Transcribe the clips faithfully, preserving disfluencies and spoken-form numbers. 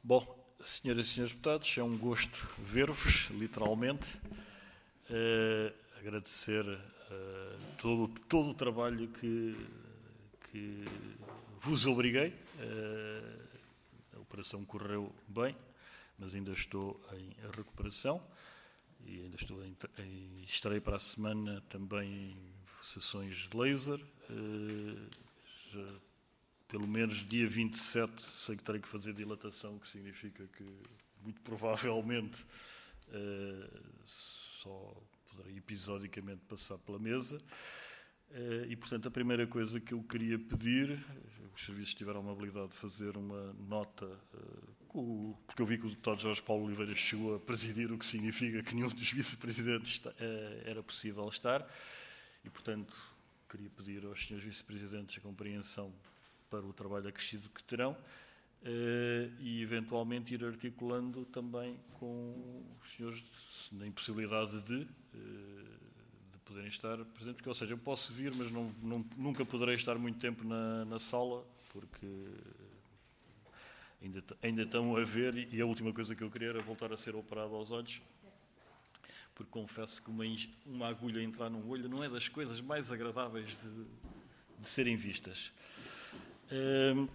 Bom, senhoras e senhores deputados, é um gosto ver-vos, literalmente. Uh, agradecer uh, todo, todo o trabalho que, que vos obriguei. Uh, a operação correu bem, mas ainda estou em recuperação e ainda estou em, em, estarei para a semana também em sessões de laser. Uh, já, pelo menos dia vinte e sete sei que terei que fazer dilatação, que significa que muito provavelmente uh, só poderei episodicamente passar pela mesa. Uh, e, portanto, a primeira coisa que eu queria pedir, os serviços tiveram a amabilidade de fazer uma nota, uh, com, porque eu vi que o deputado Jorge Paulo Oliveira chegou a presidir, o que significa que nenhum dos vice-presidentes uh, era possível estar, e, portanto, queria pedir aos senhores vice-presidentes a compreensão para o trabalho acrescido que terão uh, e, eventualmente, ir articulando também com os senhores na impossibilidade de, uh, de poderem estar presentes. Porque, ou seja, eu posso vir, mas não, não, nunca poderei estar muito tempo na, na sala, porque ainda, ainda estão a ver, e a última coisa que eu queria era voltar a ser operado aos olhos, porque confesso que uma, uma agulha entrar num olho não é das coisas mais agradáveis de, de serem vistas. Uh,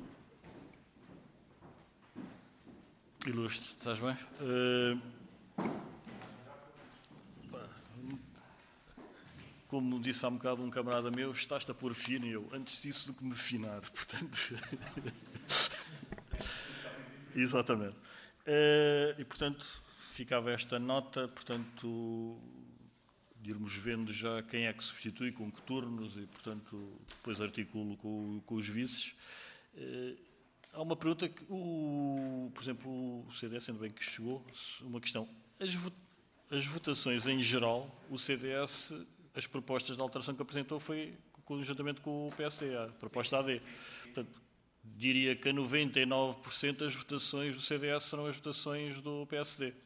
Ilustre, estás bem? Uh, como disse há um bocado um camarada meu, estás-te a pôr fino, e eu, antes disso do que me finar, portanto... Exatamente. Uh, e, portanto, ficava esta nota, portanto, de irmos vendo já quem é que substitui, com que turnos, e, portanto, depois articulo com, com os vices. Uh, há uma pergunta que, o, por exemplo, o C D S, ainda bem que chegou, uma questão. As, vo, as votações em geral, o C D S, as propostas de alteração que apresentou foi conjuntamente com o P S D, a proposta A D. Portanto, diria que a noventa e nove por cento das votações do C D S serão as votações do P S D.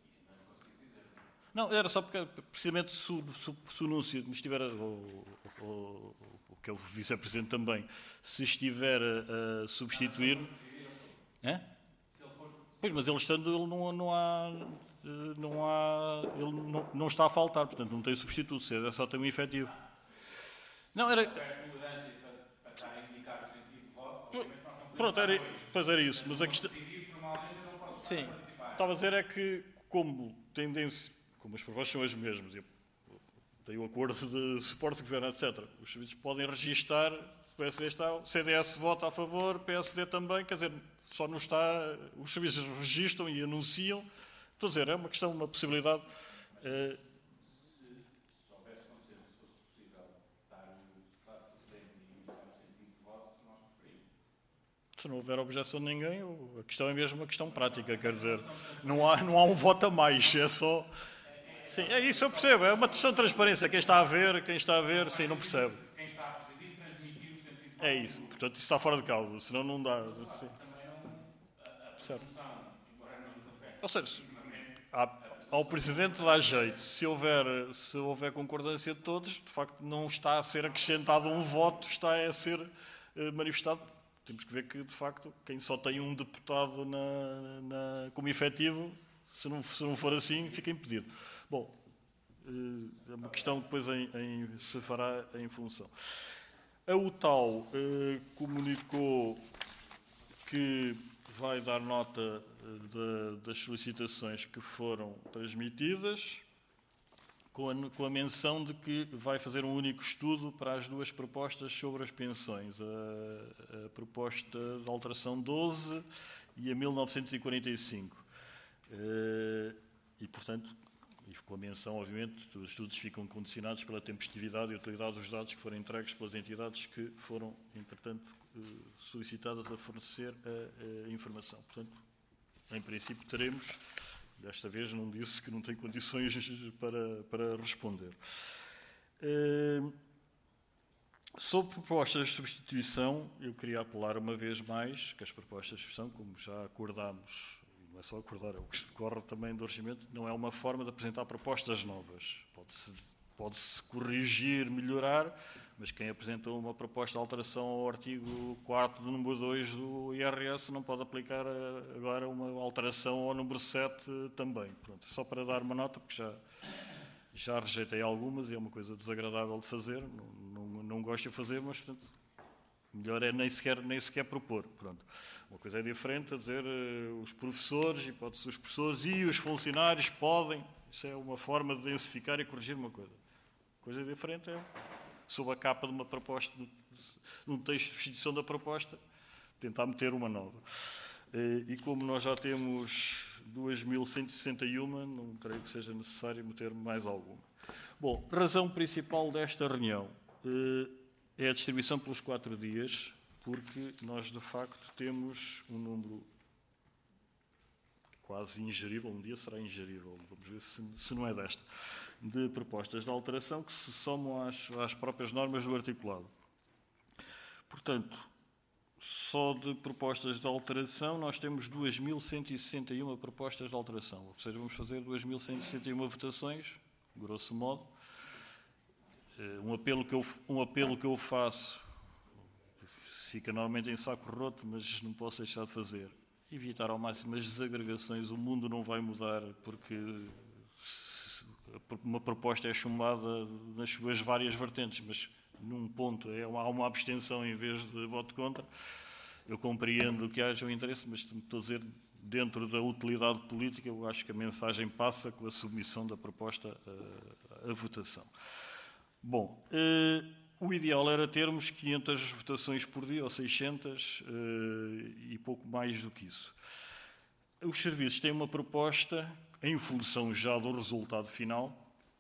Não, era só porque, precisamente, se o, se o anúncio estiver, ou, ou, ou que é o vice-presidente também, se estiver a, a substituir... É? Pois, mas ele estando, ele não, não há... Não há ele não, não está a faltar, portanto, não tem substituto, é só tem um efetivo. Não, era... Pronto, era, pois era isso, mas a questão... Sim, estava a dizer é que, como tendência... Como as propostas são as mesmas, tem o acordo de suporte de governo, etcétera. Os serviços podem registar, o P S D está, o C D S vota a favor, o P S D também, quer dizer, só não está, os serviços registram e anunciam. Estou a dizer, é uma questão, uma possibilidade. Uh, se, se houvesse consenso, se fosse possível dar o deputado suplente e dar o sentido de voto, nós preferimos. Se não houver objeção de ninguém, a questão é mesmo uma questão prática, quer dizer, não há, não há um voto a mais, é só... Sim, é isso, eu percebo. É uma questão de transparência. Quem está a ver, quem está a ver, sim, não percebe. Quem está a presidir, transmitir o sentido de voto. É isso. Portanto, isso está fora de causa. Senão não dá. Sim. Também não... A presunção, embora não nos afete... Ou seja, há, ao Presidente dá jeito. Se houver, se houver concordância de todos, de facto, não está a ser acrescentado um voto, está a ser uh, manifestado. Temos que ver que, de facto, quem só tem um deputado na, na, como efetivo, se não, se não for assim, fica impedido. Bom, é uma questão que depois em, em, se fará em função. A U T A U eh, comunicou que vai dar nota de, das solicitações que foram transmitidas, com a, com a menção de que vai fazer um único estudo para as duas propostas sobre as pensões. A, a proposta de alteração doze e a mil novecentos e quarenta e cinco. Eh, e, portanto... E com a menção, obviamente, os estudos ficam condicionados pela tempestividade e utilidade dos dados que foram entregues pelas entidades que foram, entretanto, solicitadas a fornecer a, a informação. Portanto, em princípio, teremos, desta vez não disse que não tem condições para, para responder. Uh, sobre propostas de substituição, eu queria apelar uma vez mais que as propostas de substituição, como já acordámos, não é só acordar, é o que se decorre também do regimento, não é uma forma de apresentar propostas novas. Pode-se pode-se corrigir, melhorar, Mas quem apresentou uma proposta de alteração ao artigo quarto do número dois do I R S não pode aplicar agora uma alteração ao número sete também. Pronto, só para dar uma nota, porque já, já rejeitei algumas e é uma coisa desagradável de fazer, não, não, não gosto de fazer, mas portanto, melhor é nem sequer, nem sequer propor. Pronto. Uma coisa é diferente a dizer uh, os professores, hipótese os professores e os funcionários podem. Isso é uma forma de densificar e corrigir uma coisa. Coisa diferente é, sob a capa de uma proposta, num texto de substituição da proposta, tentar meter uma nova. Uh, e como nós já temos duas mil cento e sessenta e um, não creio que seja necessário meter mais alguma. Bom, razão principal desta reunião. Uh, É a distribuição pelos quatro dias, porque nós, de facto, temos um número quase ingerível, um dia será ingerível, vamos ver se, se não é desta, de propostas de alteração que se somam às, às próprias normas do articulado. Portanto, só de propostas de alteração, nós temos duas mil cento e sessenta e uma propostas de alteração, ou seja, vamos fazer duas mil cento e sessenta e uma votações, grosso modo. Um apelo, que eu, um apelo que eu faço, fica normalmente em saco roto, mas não posso deixar de fazer. Evitar ao máximo as desagregações. O mundo não vai mudar porque uma proposta é chumbada nas suas várias vertentes, mas num ponto é uma, há uma abstenção em vez de voto contra. Eu compreendo que haja um interesse, mas estou a dizer, dentro da utilidade política, eu acho que a mensagem passa com a submissão da proposta à, à votação. Bom, eh, o ideal era termos quinhentas votações por dia, ou seiscentas, eh, e pouco mais do que isso. Os serviços têm uma proposta, em função já do resultado final.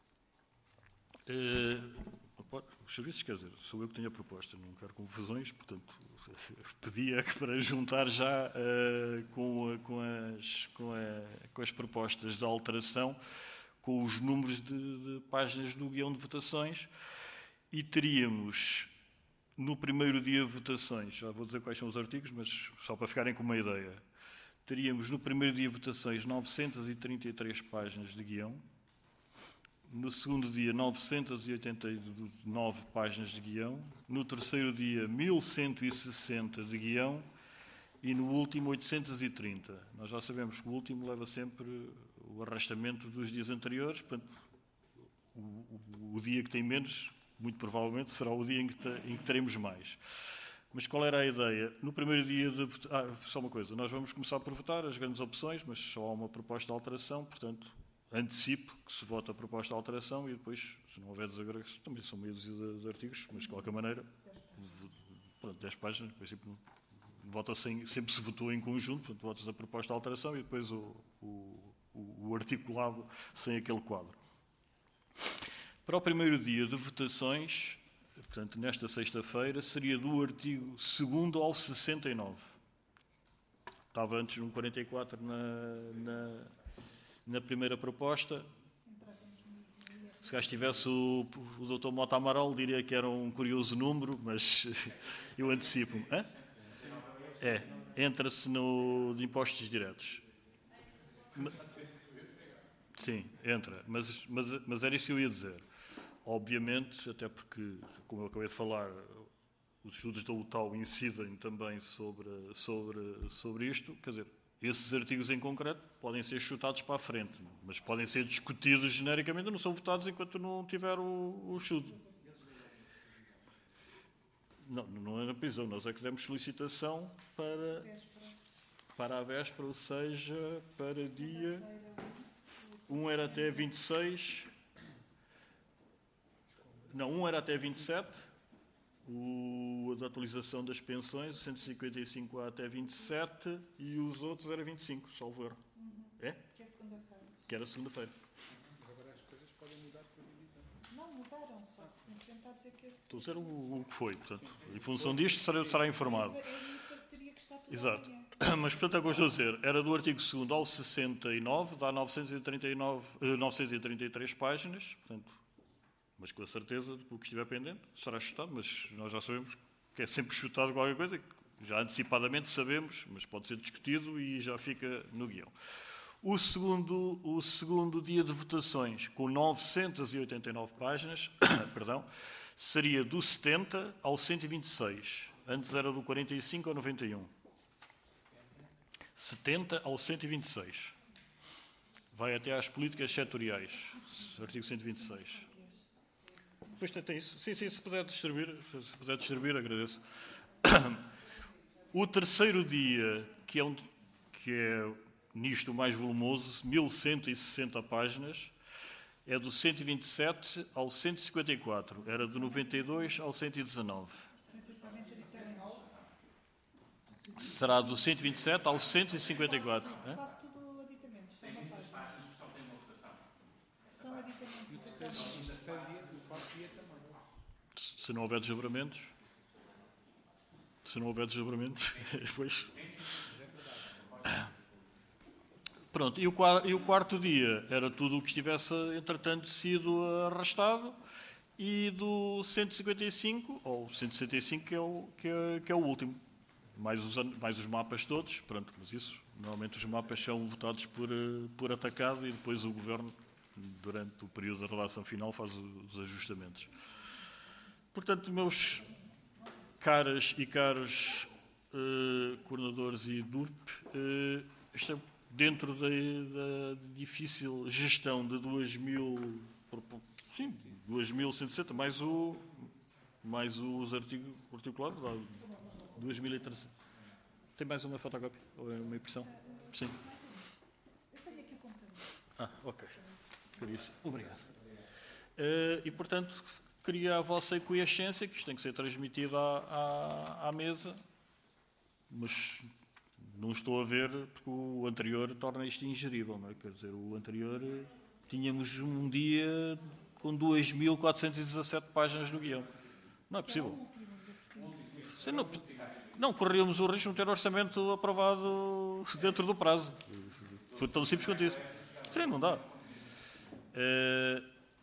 Eh, os serviços, quer dizer, sou eu que tenho a proposta, não quero confusões, portanto, pedia para juntar já eh, com, com, as, com, a, com as propostas de alteração, com os números de, de páginas do guião de votações, e teríamos, no primeiro dia de votações, já vou dizer quais são os artigos, mas só para ficarem com uma ideia, teríamos no primeiro dia de votações novecentas e trinta e três páginas de guião, no segundo dia novecentas e oitenta e nove páginas de guião, no terceiro dia mil cento e sessenta de guião e no último oitocentos e trinta. Nós já sabemos que o último leva sempre o arrastamento dos dias anteriores, portanto, o, o, o dia que tem menos, muito provavelmente, será o dia em que, te, em que teremos mais. Mas qual era a ideia? No primeiro dia de... Ah, só uma coisa, nós vamos começar por votar as grandes opções, mas só há uma proposta de alteração, portanto, antecipo que se vota a proposta de alteração e depois, se não houver desagregação, também são meio dúzia de, de artigos, mas de qualquer maneira, pronto, dez páginas, por exemplo, vota sem, sempre se votou em conjunto, portanto, votas a proposta de alteração e depois o, o, o articulado sem aquele quadro. Para o primeiro dia de votações, portanto, nesta sexta-feira, seria do artigo segundo ao sessenta e nove. Estava antes no quarenta e quatro na, na, na primeira proposta. Se cá estivesse o, o doutor Mota Amaral, diria que era um curioso número, mas eu antecipo-me. Hã? É, entra-se no de impostos diretos. Sim, entra, mas, mas, mas era isso que eu ia dizer. Obviamente, até porque, como eu acabei de falar, os estudos da U T A U incidem também sobre, sobre, sobre isto, quer dizer, esses artigos em concreto podem ser chutados para a frente, mas podem ser discutidos genericamente, não são votados enquanto não tiver o, o estudo. Não, não é na prisão, nós é que demos solicitação para, para a véspera, ou seja, para dia... Um era até vinte e seis... Não, um era até vinte e sete, o da atualização das pensões, o cento e cinquenta e cinco A até vinte e sete, e os outros era vinte e cinco, salvo erro. Uhum. É? Que é segunda-feira. Que era segunda-feira. Mas agora as coisas podem mudar por divisão. Não mudaram, só que se me tentar dizer que esse... Estou a dizer o, o que foi, portanto, em função disto será, será informado. Teria que estar tudo Exato. amanhã. Mas, portanto, é o que eu estou a dizer. Era do artigo segundo ao sessenta e nove, dá novecentos e trinta e nove, novecentos e trinta e três páginas, portanto, mas com a certeza de que o que estiver pendente será chutado, mas nós já sabemos que é sempre chutado qualquer coisa, que já antecipadamente sabemos, mas pode ser discutido e já fica no guião. O segundo, o segundo dia de votações, com novecentas e oitenta e nove páginas, perdão, seria do setenta ao cento e vinte e seis. Antes era do quarenta e cinco ao noventa e um. setenta ao cento e vinte e seis. Vai até às políticas setoriais. Artigo cento e vinte e seis. Depois tem isso. Sim, sim, se puder distribuir, se puder distribuir, agradeço. O terceiro dia, que é, um, que é nisto o mais volumoso, mil cento e sessenta páginas, é do cento e vinte e sete ao cento e cinquenta e quatro. Era do noventa e dois ao cento e dezanove. Será do cento e vinte e sete ao cento e cinquenta e quatro. Faço tudo aditamentos, só uma página. São aditamentos. Se não houver desdobramentos. Se não houver desdobramentos, depois. Pronto, e o, e o quarto dia era tudo o que estivesse, entretanto, sido arrastado, e do cento e cinquenta e cinco, ou cento e sessenta e cinco, que é o, que é, que é o último. Mais os, mais os mapas todos, pronto, mas isso, normalmente os mapas são votados por, por atacado e depois o Governo, durante o período da redação final, faz os ajustamentos. Portanto, meus caras e caros eh, coordenadores e D U P, eh, isto é dentro da, da difícil gestão de duas mil, sim, duas mil cento e sessenta, mais, o, mais os artigos articulados, dois mil e trezentos. Tem mais uma fotocópia? Ou é uma impressão? Sim. Eu tenho aqui o computador. Ah, ok. Caríssimo. Obrigado. Uh, e, portanto, queria a vossa aquiescência, que isto tem que ser transmitido à, à, à mesa, mas não estou a ver, porque o anterior torna isto ingerível, não é? Quer dizer, o anterior tínhamos um dia com duas mil quatrocentas e dezassete páginas no guião. Não é possível. Sim, não, não corríamos o risco de não ter orçamento aprovado dentro do prazo. Foi tão simples quanto isso. Sim, não dá. É...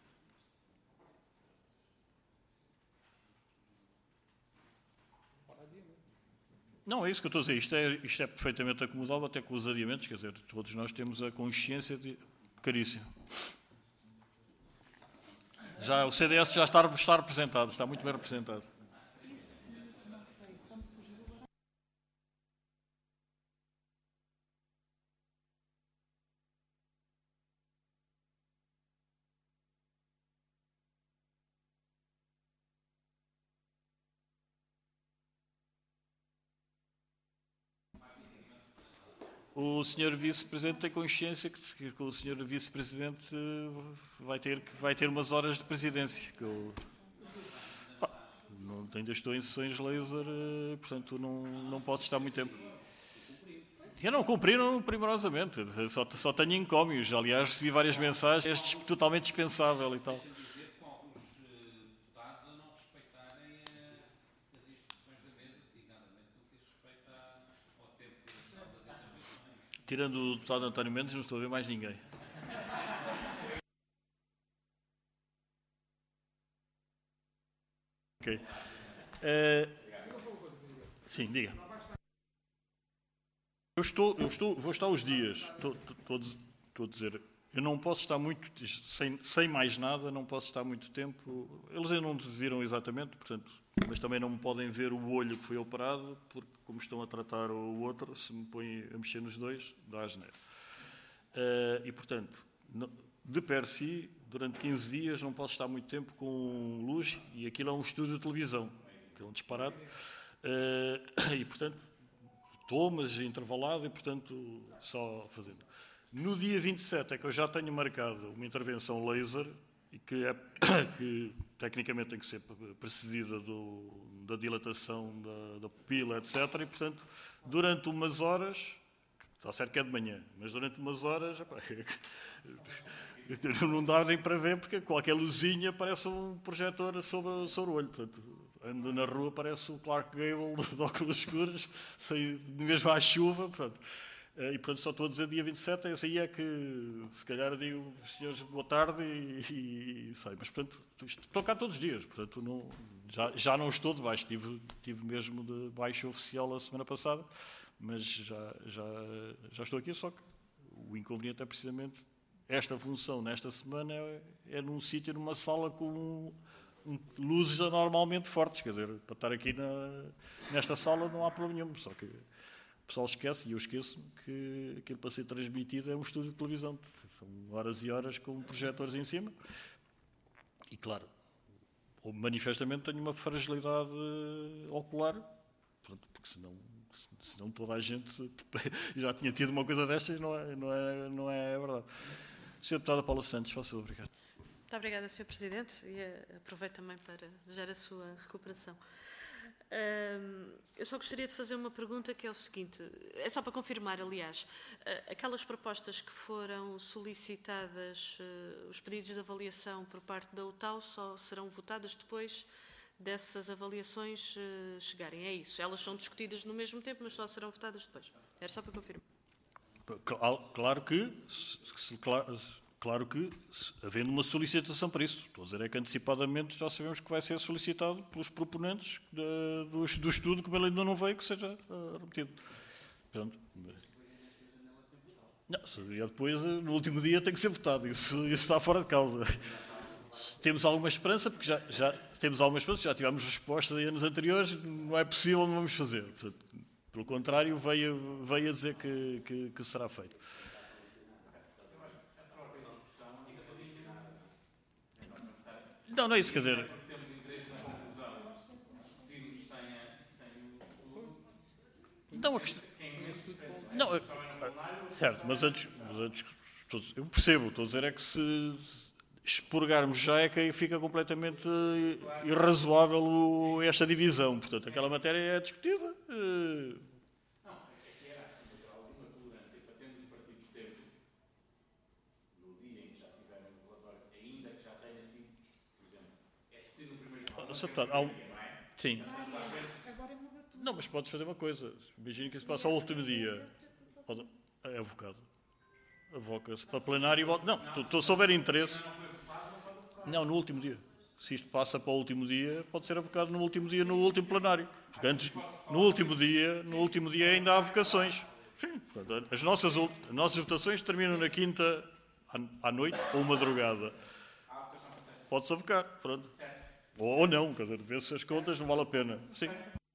Não, é isso que eu estou a dizer. Isto é, isto é perfeitamente acomodável, até com os adiamentos. Quer dizer, todos nós temos a consciência de... Caríssimo. Já, o C D S já está, está representado, está muito bem representado. O senhor Vice-Presidente tem consciência que, que o senhor Vice-Presidente vai ter, vai ter umas horas de presidência. Que eu, pá, não, ainda estou em sessões laser, portanto não, não posso estar muito tempo. Eu não cumpriram primorosamente, só, só tenho encómios. Aliás, recebi várias mensagens, é totalmente dispensável e tal. Tirando o deputado António Mendes, não estou a ver mais ninguém. Ok. Uh, sim, diga. Eu estou, eu estou, vou estar os dias. Estou, estou, estou a dizer, eu não posso estar muito, sem, sem mais nada, não posso estar muito tempo. Eles ainda não viram exatamente, portanto, mas também não me podem ver o olho que foi operado, porque como estão a tratar o outro, se me põem a mexer nos dois, dá asneira. Uh, e, portanto, de per si, durante quinze dias não posso estar muito tempo com luz, e aquilo é um estúdio de televisão, que é um disparate. Uh, e, portanto, estou, mas intervalado, e, portanto, só fazendo. No dia vinte e sete é que eu já tenho marcado uma intervenção laser, e que, é, que tecnicamente tem que ser precedida do, da dilatação da, da pupila, etcétera. E, portanto, durante umas horas, está certo que é de manhã, mas durante umas horas, epá, não dá nem para ver, porque qualquer luzinha parece um projetor sobre, sobre o olho. Portanto, ando na rua, parece o Clark Gable de óculos escuros, saí mesmo à chuva, portanto. E, portanto, só estou a dizer dia vinte e sete, esse aí é que, se calhar, digo, senhores, boa tarde e, e, e sei. Mas, portanto, estou cá todos os dias, portanto, não, já, já não estou de baixo, estive, estive mesmo de baixo oficial a semana passada, mas já, já, já estou aqui, só que o inconveniente é precisamente esta função, nesta semana, é, é num sítio, numa sala com um, luzes anormalmente fortes. Quer dizer, para estar aqui na, nesta sala não há problema nenhum. Só que o pessoal esquece, e eu esqueço, que aquilo para ser transmitido é um estúdio de televisão. São horas e horas com projetores em cima. E, claro, manifestamente tenho uma fragilidade ocular, pronto, porque senão, senão toda a gente já tinha tido uma coisa destas e não é, não é, não é verdade. senhora Deputada Paula Santos, faça obrigado. Muito obrigada, senhor Presidente, e aproveito também para desejar a sua recuperação. Um, eu só gostaria de fazer uma pergunta, que é o seguinte, é só para confirmar, aliás, aquelas propostas que foram solicitadas, uh, os pedidos de avaliação por parte da U T A U só serão votadas depois dessas avaliações uh, chegarem, é isso? Elas são discutidas no mesmo tempo, mas só serão votadas depois. Era só para confirmar. Claro que, se, claro, claro que, se, havendo uma solicitação para isso, estou a dizer é que antecipadamente já sabemos que vai ser solicitado pelos proponentes de, do, do estudo, como ele ainda não veio, que seja uh, remetido. Portanto, não, seria depois, no último dia, tem que ser votado. Isso, isso está fora de causa. Temos alguma esperança, porque já, já temos alguma esperança, já tivemos respostas em anos anteriores, não é possível, não vamos fazer. Portanto, pelo contrário, veio, veio a dizer que, que, que será feito. Não, não é isso, quer dizer... Temos interesse na conclusão, discutirmos sem o estudo. Não, a questão... Não, é... certo, mas antes... Mas antes eu percebo, estou a dizer é que se expurgarmos já é que fica completamente irrazoável esta divisão. Portanto, aquela matéria é discutida... Não, é que era alguma tolerância para termos os partidos ter, no dia em que já tiveram o relatório, ainda que já tenha sido, por exemplo, é discutido no primeiro dia, Há um... não é? Sim. Agora muda tudo. Não, mas podes fazer uma coisa. Imagina que isso passa ao último dia. Pode... É avocado. Avoca-se para plenário. Não, tu, se houver interesse... Não, no último dia. Se isto passa para o último dia, pode ser avocado no último dia, no último plenário. Porque antes, no último dia, no último dia ainda há vocações. Sim, portanto, as nossas, as nossas votações terminam na quinta à noite ou madrugada. Pode-se avocar, pronto. Ou, ou não, quer dizer, vê-se as contas, não vale a pena. Sim.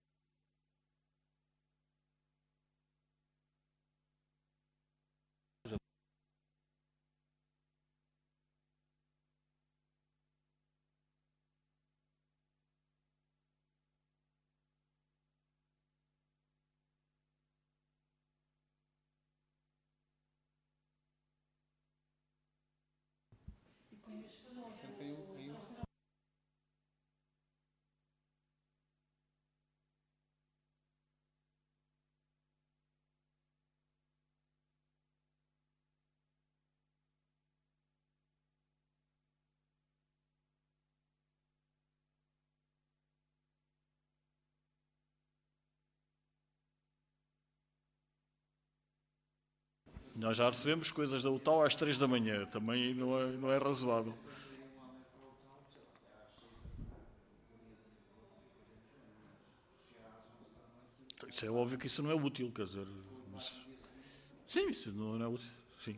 Nós já recebemos coisas da U T A U às três da manhã. Também não é, não é razoável. Isso é óbvio que isso não é útil, quer dizer... Mas... Sim, isso não é útil. Sim.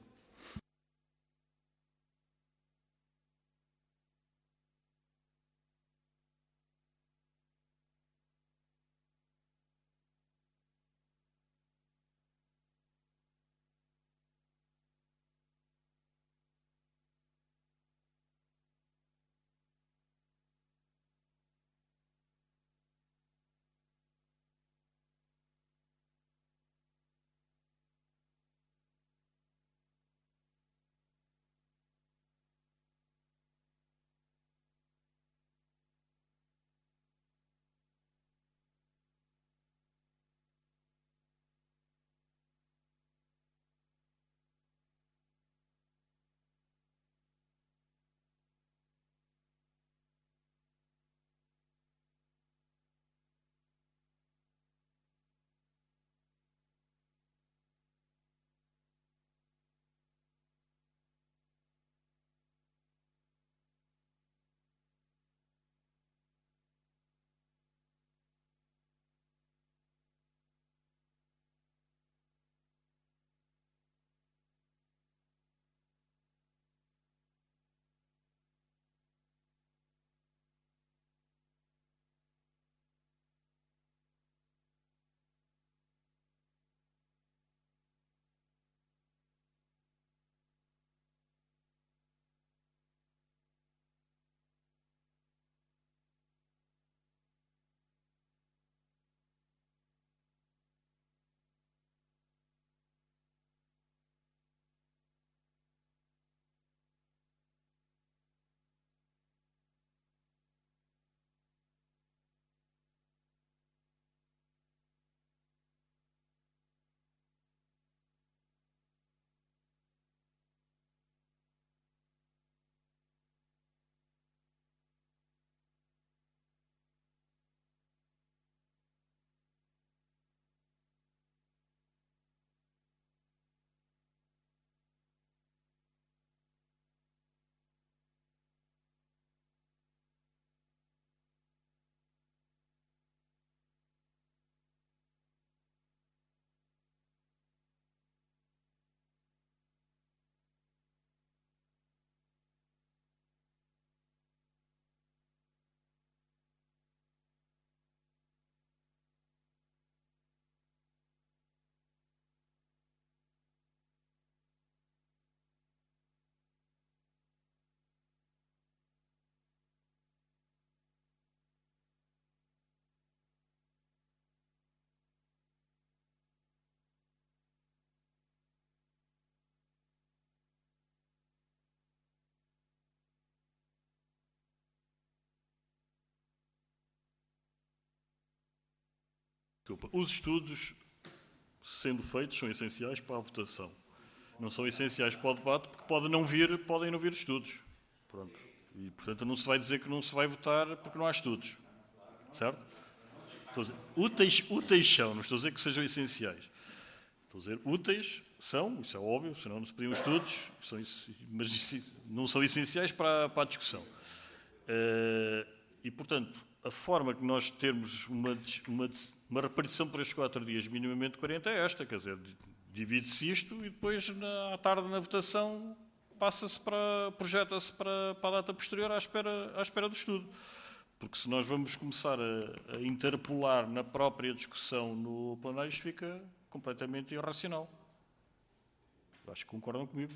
Desculpa, os estudos, sendo feitos, são essenciais para a votação. Não são essenciais para o debate, porque podem não vir, podem não vir estudos. Pronto. E, portanto, não se vai dizer que não se vai votar porque não há estudos. Certo? Estou a dizer, úteis, úteis são, não estou a dizer que sejam essenciais. Estou a dizer, úteis são, isso é óbvio, senão não se pediam estudos, são, mas não são essenciais para, para a discussão. Uh, e, portanto, a forma que nós termos uma, uma, uma repartição para estes quatro dias minimamente quarenta é esta, quer dizer, divide-se isto e depois, na, à tarde, na votação, passa-se para, projeta-se para, para a data posterior à espera, à espera do estudo. Porque se nós vamos começar a, a interpolar na própria discussão no plenário, isto fica completamente irracional. Acho que concordam comigo.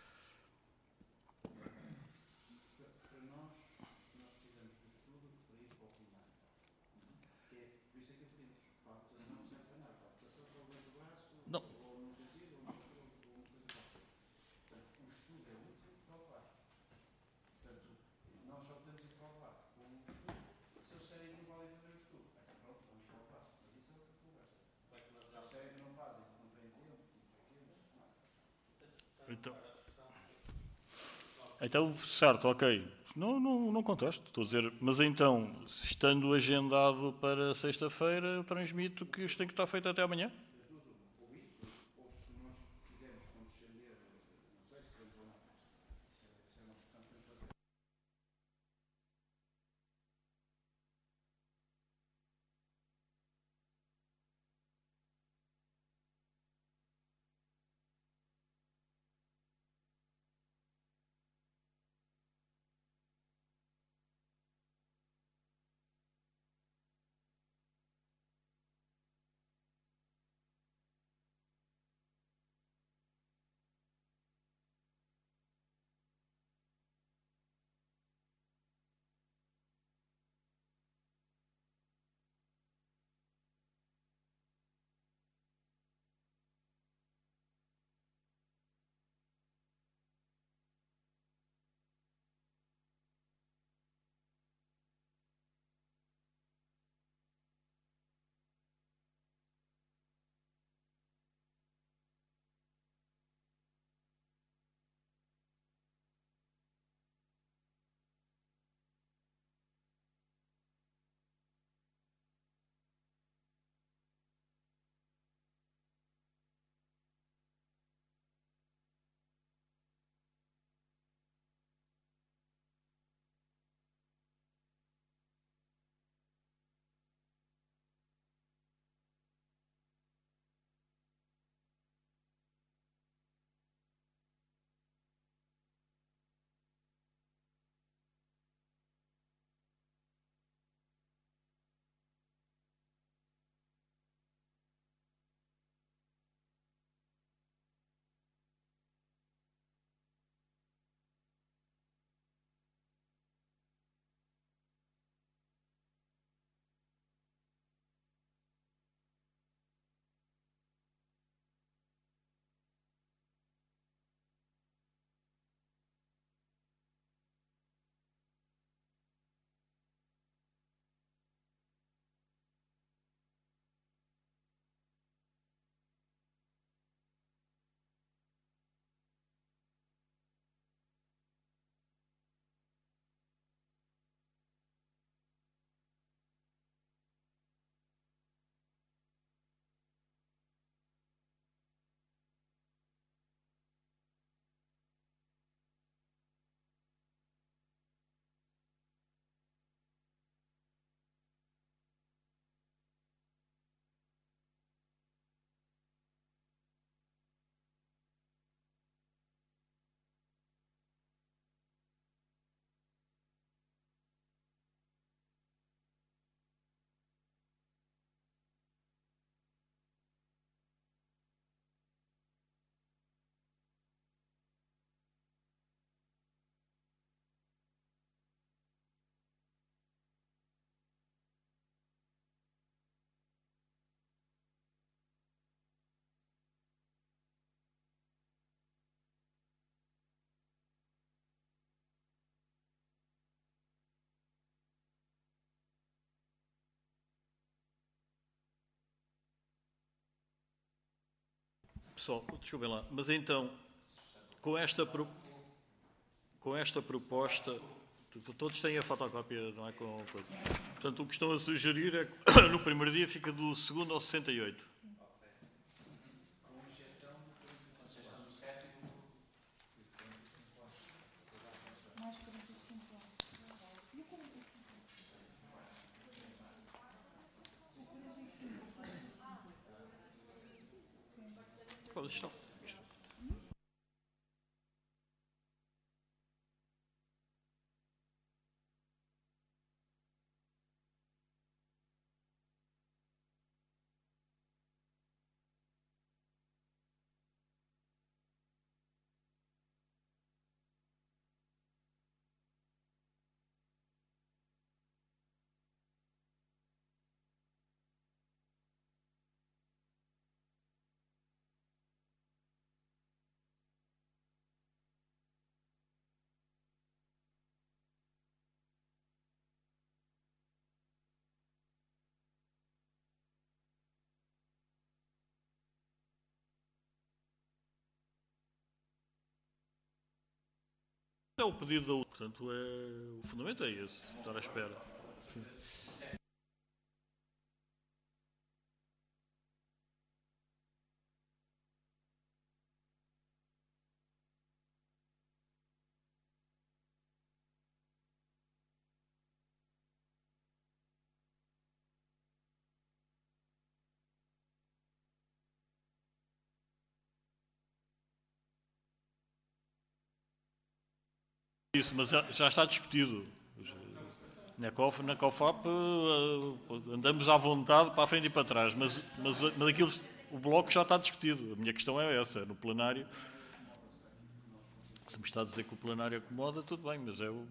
Não. Então, então, certo, ok. Não, não, não contesto, estou a dizer. Mas então, estando agendado para sexta-feira, eu transmito que isto tem que estar feito até amanhã? pessoal, desculpem lá, mas então, com esta, pro, com esta proposta, todos têm a fotocópia, não é? Com, com, portanto, o que estão a sugerir é que no primeiro dia fica do segundo ao sessenta e oito. Mais quarenta e cinco anos. E o quarenta e cinco anos? O quarenta e cinco, o quarenta e cinco. Qual estão? É o pedido da. Portanto, é, o fundamento é esse, estar à espera. Sim. Isso, mas já, já está discutido. Na COF, na COFAP uh, andamos à vontade para a frente e para trás, mas, mas, mas aquilo, o bloco já está discutido. A minha questão é essa, é no plenário. Se me está a dizer que o plenário acomoda, tudo bem, mas é o.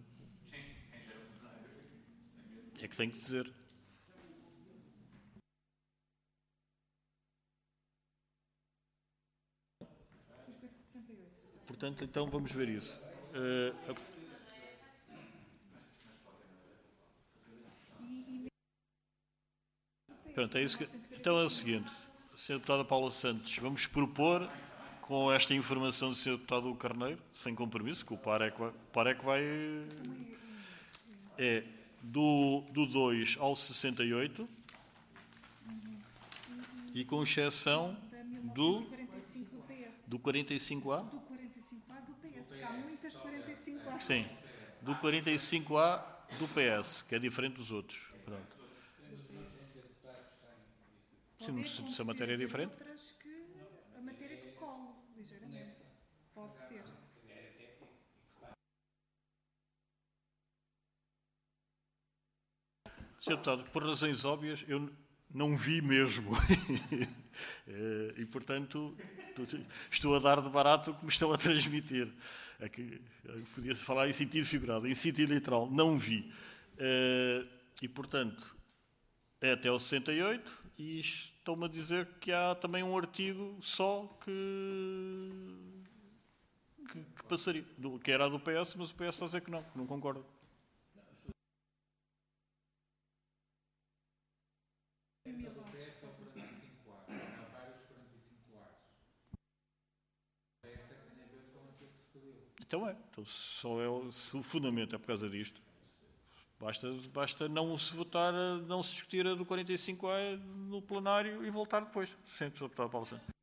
É que tem que dizer. sessenta e oito. Portanto, então vamos ver isso. Uh, a... Pronto, é isso que... Então é o seguinte, senhora Deputada Paula Santos, vamos propor, com esta informação do senhor Deputado Carneiro, sem compromisso, que o par é que vai... O par é, que vai é do, do dois ao sessenta e oito e com exceção do, do quarenta e cinco A. Do quarenta e cinco A do P S, porque há muitas quarenta e cinco A. Sim, do quarenta e cinco A do P S, que é diferente dos outros. Pronto. Sim, se, se a matéria é diferente. Outras que a matéria que cola ligeiramente. Pode ser. senhor Deputado, por razões óbvias, eu não vi mesmo. E, portanto, estou a dar de barato o que me estão a transmitir. Aqui, podia-se falar em sentido figurado, em sentido literal, não vi. E, portanto, é até o sessenta e oito e estão-me a dizer que há também um artigo só que, que, que passaria, que era a do P S, mas o P S está a dizer que não, que não concorda. Então é, então só é o, se o fundamento é por causa disto, basta, basta não se votar, não se discutir a do quarenta e cinco A no plenário e voltar depois. Sempre, senhor Deputado Paulo Santos.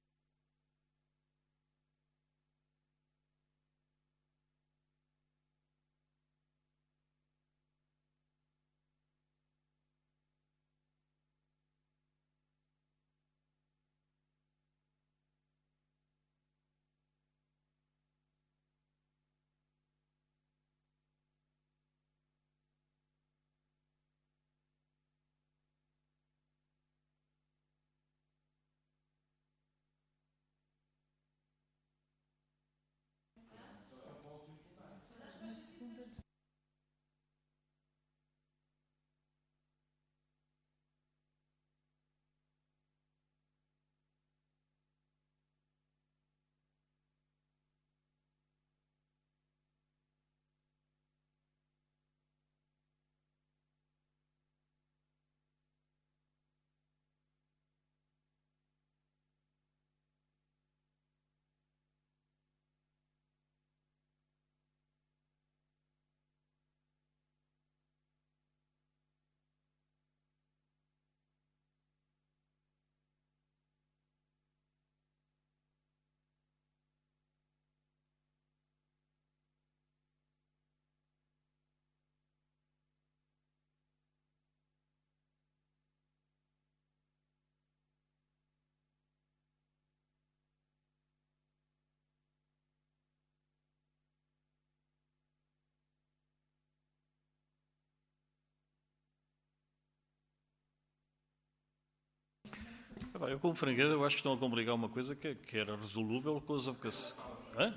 Eu, como franqueza, eu acho que estão a complicar uma coisa que, que era resolúvel com as avocações. Hã?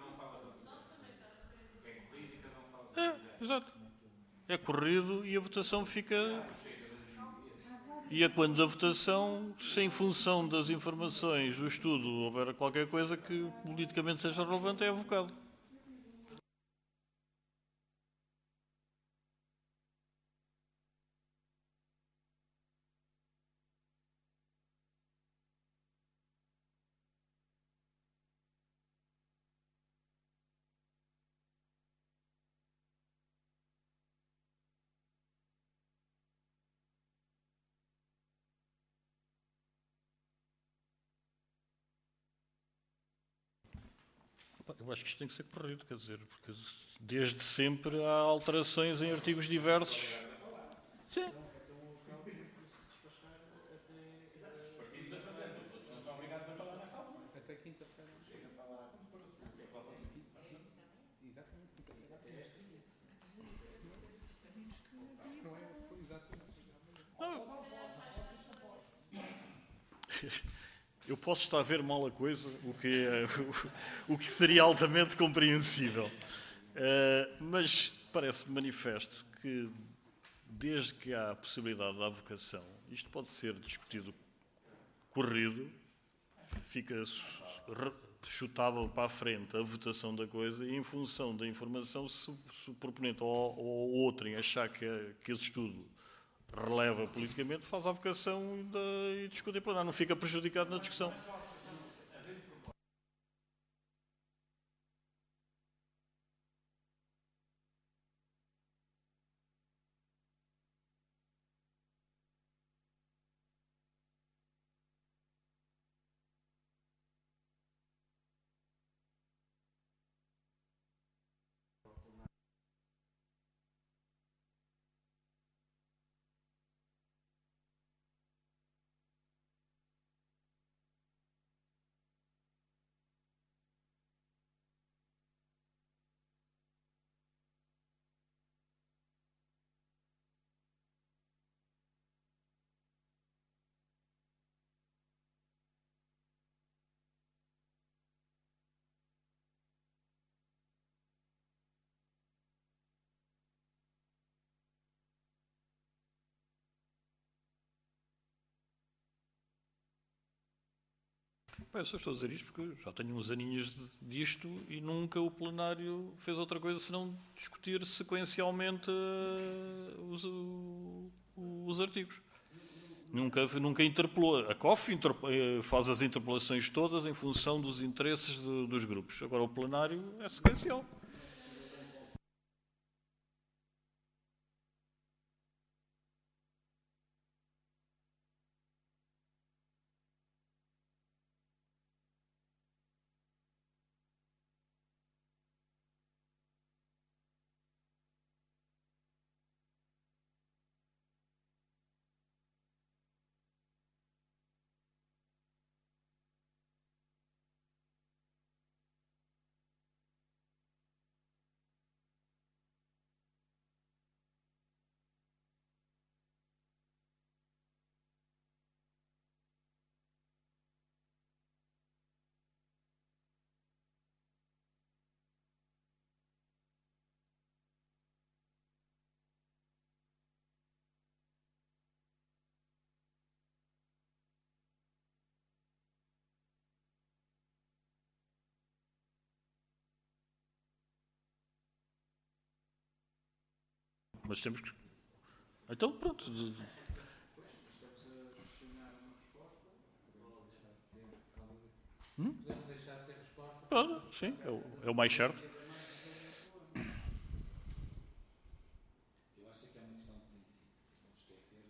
É, exato. É corrido e a votação fica... E é quando a votação, se em função das informações do estudo houver qualquer coisa que politicamente seja relevante, é avocado. Eu acho que isto tem que ser corrido, quer dizer, porque desde sempre há alterações em artigos diversos. Sim. Até quinta-feira. Chega a falar quando for assim. Exatamente, quinta-feira até esta dia. Não é? Exatamente. Eu posso estar a ver mal a coisa, o que, é, o, o que seria altamente compreensível. Uh, mas parece-me manifesto que, desde que há a possibilidade da avocação, isto pode ser discutido corrido, fica chutado para a frente a votação da coisa e, em função da informação, se, se o proponente ou, ou outro em achar que, é, que esse estudo releva politicamente, faz a avocação e, e discute em plenário, não fica prejudicado na discussão. Bem, eu só estou a dizer isto porque já tenho uns aninhos disto e nunca o plenário fez outra coisa senão discutir sequencialmente uh, os, uh, os artigos. Nunca, nunca interpelou. A C O F faz as interpelações todas em função dos interesses de, dos grupos. Agora o plenário é sequencial. Mas temos que... Então, pronto. Hum? Podemos deixar de ter resposta. Pronto, sim, é o, é o mais certo. Eu acho que é uma questão de princípio. Não esquecer.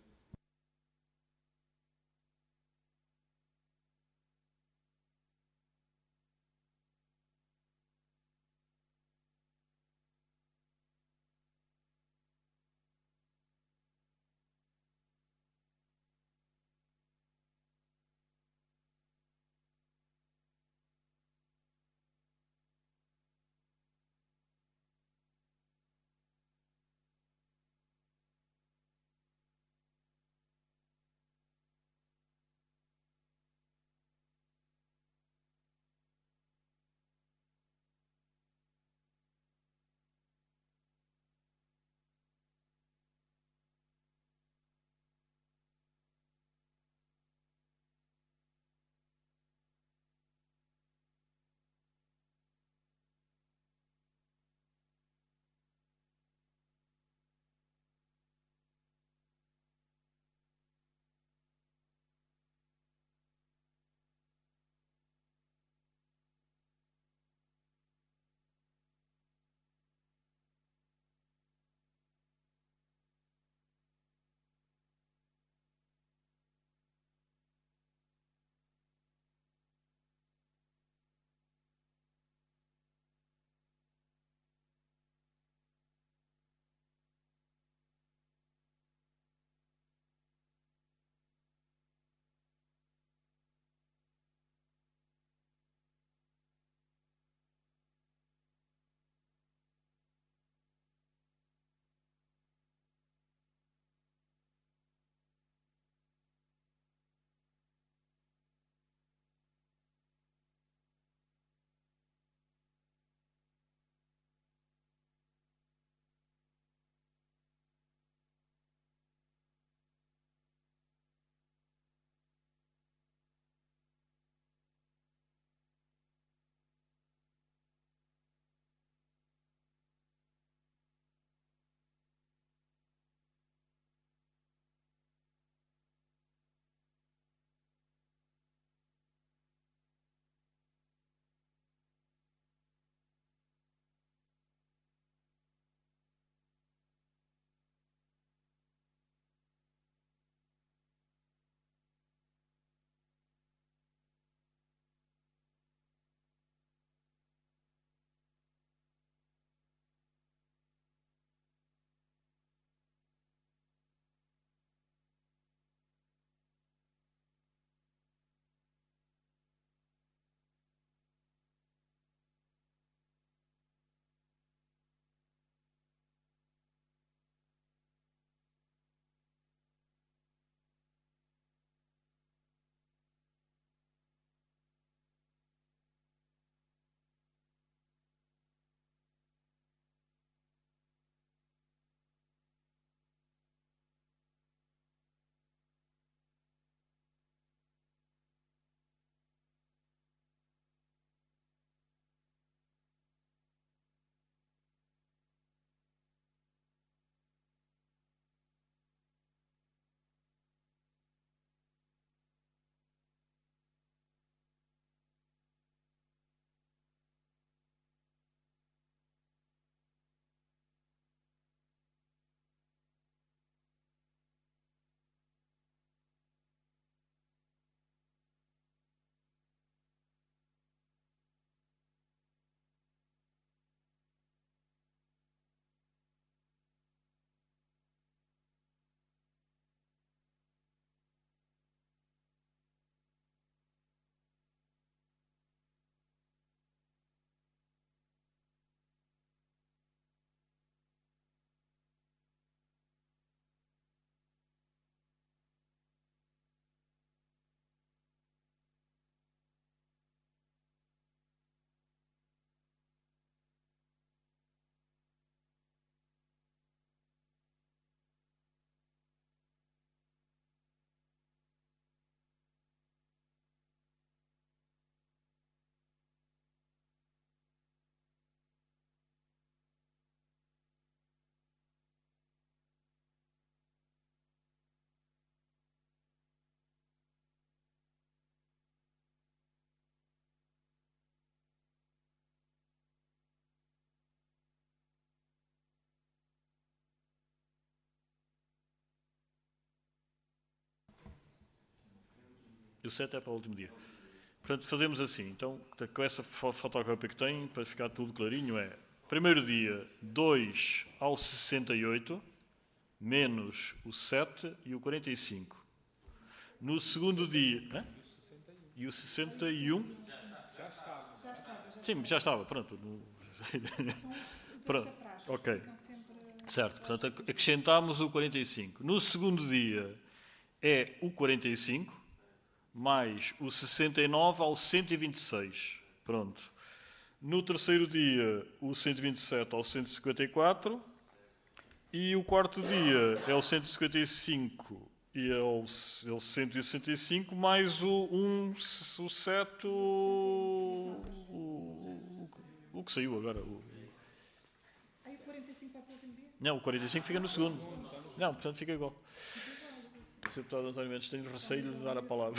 E o sete é para o último dia. Portanto, fazemos assim. Então, com essa fotocópia que tem, para ficar tudo clarinho, é... Primeiro dia, dois ao sessenta e oito, menos o sete e o quarenta e cinco. No segundo dia... Hã? E o sessenta e um? Já estava. Já estava. Sim, já estava. Pronto. Pronto. Ok. Certo. Portanto, acrescentámos o quarenta e cinco. No segundo dia é o quarenta e cinco, mais o sessenta e nove ao cento e vinte e seis. Pronto. No terceiro dia, o cento e vinte e sete ao cento e cinquenta e quatro. E o quarto dia é o cento e cinquenta e cinco e é o, é o cento e sessenta e cinco, mais o um, o sete, o, o, o que saiu agora. O... Aí o quarenta e cinco vai para o último dia? Não, o quarenta e cinco fica no segundo. Não, portanto fica igual. O senhor Deputado António Mendes tem receio de dar a palavra.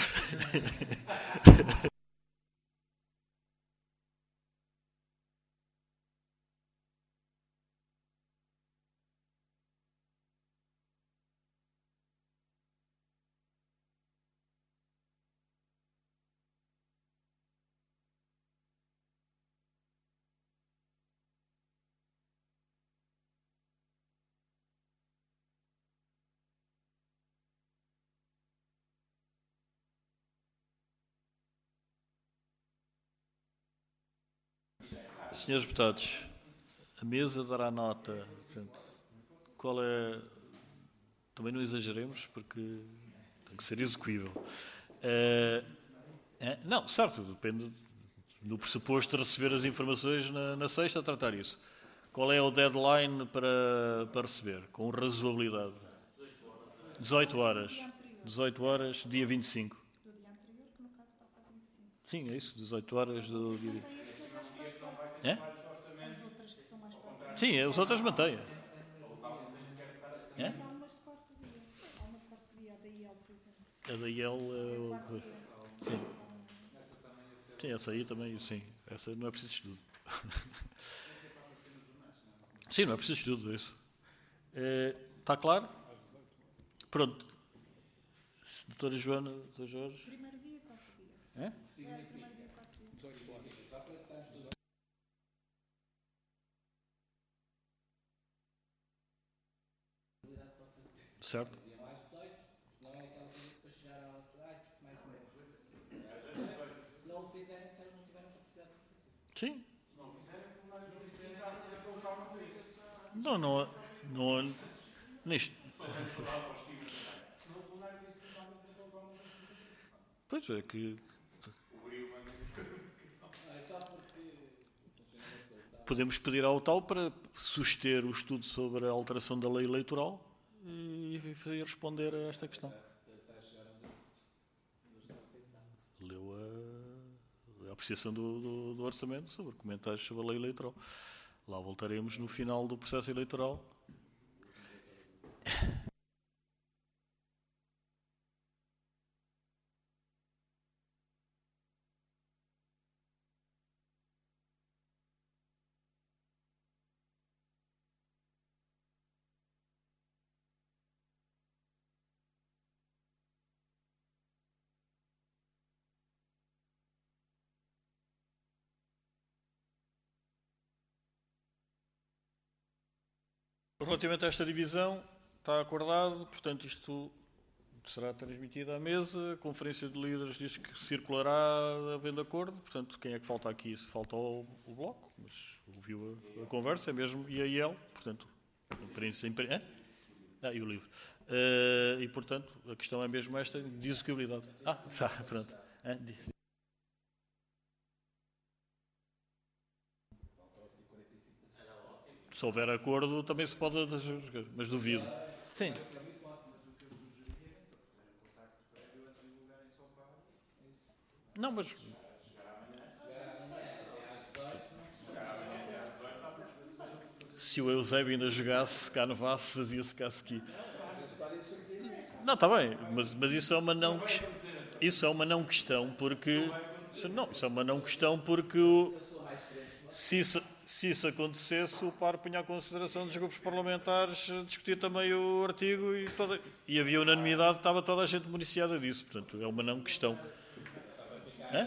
Senhores deputados, a mesa dará nota. Portanto, qual é... Também não exageremos, porque tem que ser execuível. Uh, é, não, certo, depende do pressuposto de receber as informações na, na sexta, a tratar isso. Qual é o deadline para, para receber, com razoabilidade? dezoito horas. dezoito horas, dia vinte e cinco. Do dia anterior, que no caso passa a vinte e cinco. Sim, é isso, dezoito horas do dia. É? É? As outras que são mais para Sim, as outras mantêm. É? Mas há umas de quarto dia. Há uma de quarto dia, a da I L, por exemplo. A da I L é o... Quarto dia. Sim. Sim, essa aí também, sim. Essa não é preciso estudo. Sim, não é preciso estudo, isso. É, está claro? Pronto. Doutora Joana, doutor Jorge. Primeiro dia, quarto dia. É? É, primeiro dia, quarto dia. Certo? Não é aquela coisa que depois chegar à altura, ai, preciso mais meses. Se não o fizerem, disseram que não tiveram capacidade de fazer. Sim. Não, não, não, nisto. Pois é que podemos pedir ao tal para suster o estudo sobre a alteração da lei eleitoral e responder a esta questão. Leu a, a apreciação do, do, do orçamento sobre comentários sobre a lei eleitoral. Lá voltaremos no final do processo eleitoral. Relativamente a esta divisão, está acordado, portanto, isto será transmitido à mesa. A Conferência de Líderes diz que circulará havendo acordo. Portanto, quem é que falta aqui? Falta o, o Bloco, mas ouviu a, a conversa, é mesmo, e a I E L. Portanto, imprensa, imprensa, ah, e o livro. Uh, e, portanto, a questão é mesmo esta, de execuibilidade. Ah, tá, pronto. Ah, se houver acordo, também se pode, mas duvido. Sim. Não, mas... Se o Eusébio ainda jogasse cá no Vaso, fazia-se cá aqui. Não, está bem, mas, mas isso é uma não... Isso é uma não questão, porque... Não, isso é uma não questão porque... O, se isso... se isso acontecesse, o P A R punha à consideração dos grupos parlamentares, discutia também o artigo e, toda, e havia unanimidade, estava toda a gente municiada disso. Portanto, é uma não questão. Hã?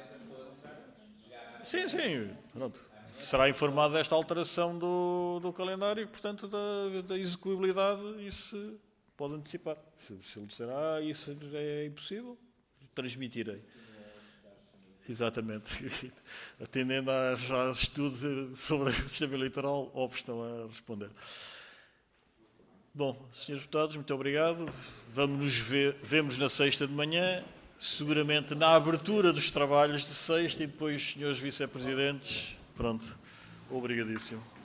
Sim, sim. Pronto. Será informado desta alteração do, do calendário e, portanto, da, da execuibilidade, isso pode antecipar. Se, se ele disser, ah, isso é impossível, transmitirei. Exatamente. Atendendo aos, aos estudos sobre o sistema eleitoral, óbvio, estão a responder. Bom, senhores deputados, muito obrigado. Vamos nos ver, vemos na sexta de manhã, seguramente na abertura dos trabalhos de sexta e depois, senhores vice-presidentes, pronto, obrigadíssimo.